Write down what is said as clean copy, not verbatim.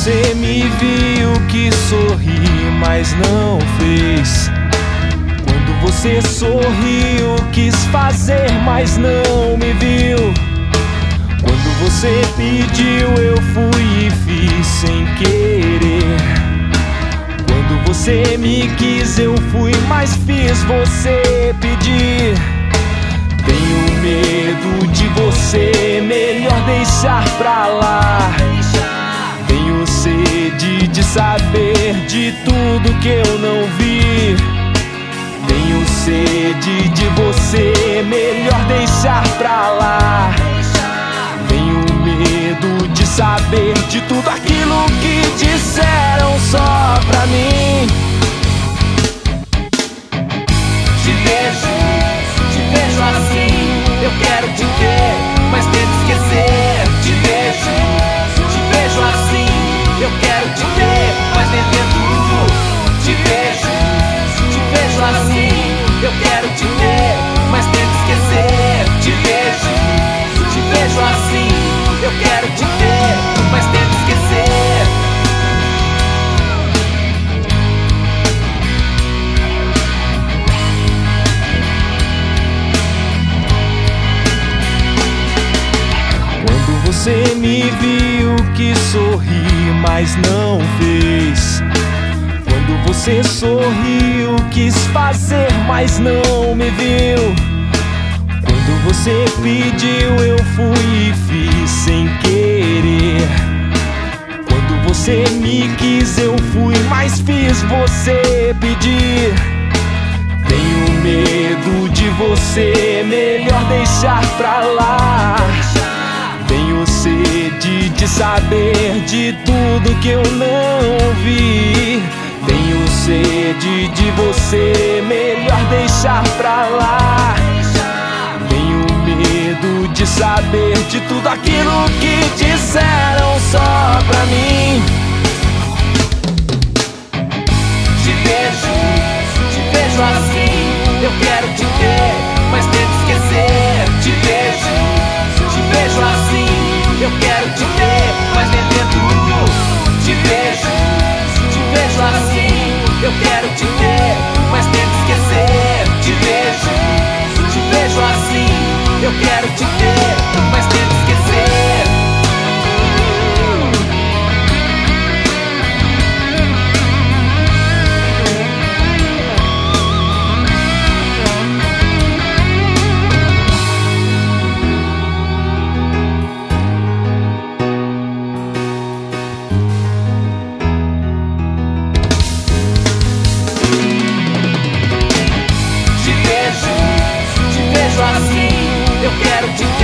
você me viu, quis sorrir, mas não fez. Quando você sorriu, quis fazer, mas não me viu. Quando você pediu, eu fui e fiz sem querer. Quando você me quis, eu fui, mas fiz você pedir. Tenho medo de você, melhor deixar pra lá. Tenho sede de saber de tudo que eu não vi. Tenho sede de você, melhor deixar pra lá. Tenho medo de saber de tudo aquilo que disseram só pra mim. Te vejo assim, eu quero te ter, mas tento esquecer. Te vejo assim, eu quero te ter, mas nem tento. Te vejo assim, eu quero te ter, mas tento esquecer. Te vejo assim, eu quero te ter, mas tento esquecer. Quando você me viu, quis sorrir, mas não fez. Quando você sorriu, quis fazer, mas não me viu. Quando você pediu, eu fui e fiz sem querer. Quando você me quis, eu fui, mas fiz você pedir. Tenho medo de você, melhor deixar pra lá. Tenho sede de saber de tudo que eu não vi. Tenho sede de você, melhor deixar pra lá. Tenho medo de saber de tudo aquilo que disseram só pra mim. Te vejo assim, eu quero te ter, mas tento esquecer. Te vejo assim, eu quero te ter, mas nem tento. Te vejo assim, eu quero te ter, mas tento esquecer. Te vejo assim, eu quero te ter, mas tento esquecer. Te vejo assim, eu quero te